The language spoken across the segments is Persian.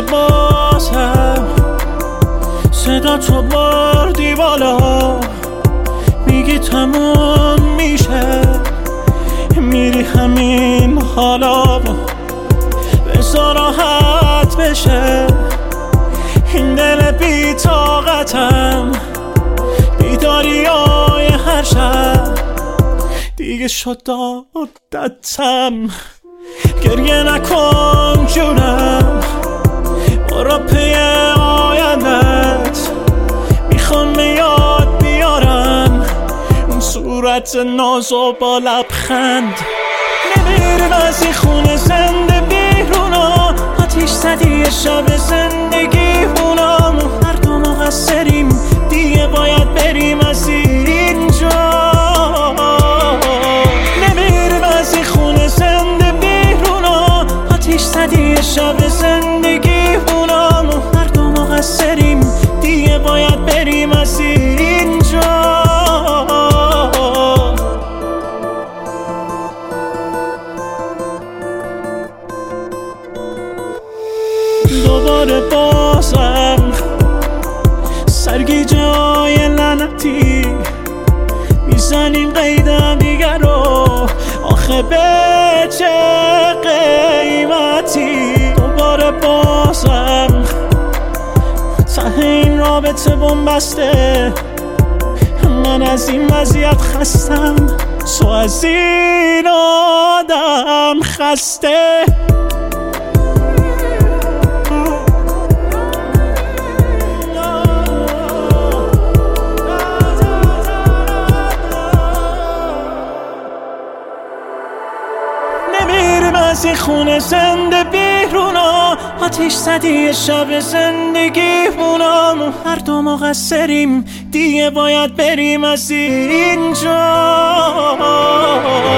بازم صدا تو بردی بالا، میگی تموم میشه، میری همین حالا، بذار راحت بشه این دل بی طاقتم، بیداریای هر شب دیگه شد عادتم. گریه نکن جونم، برو پی آیندت، میخوام به یاد بیارم اون صورت ناز و با لبخند. نمیرم از این خونه زنده بیرونا، آتیش زدی شب زندگی هونم، هر دو مقصریم دیگه باید بریم از اینجا. نمیرم از این خونه زنده بیرونا، آتیش زدی شب زندگی هونم، هر دو مقصریم دیگه باید بریم از اینجا. دوباره بازم سرگیجه های لعنتی میزنیم قیدم دیگر رو، آخه به چه قیمتی؟ دوباره بازم ته این رابطه بنبسته، من از این وضعیت خستم، تو از این آدم خسته. نمیرم از این خونه زنده بیرونا، آتیش زدی شب زندگی هونم، هر دو مقصریم دیگه باید بریم از اینجا.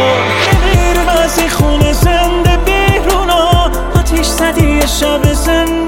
نمیرم از این خونه زنده بیرونا، آتیش زدی شب زندگی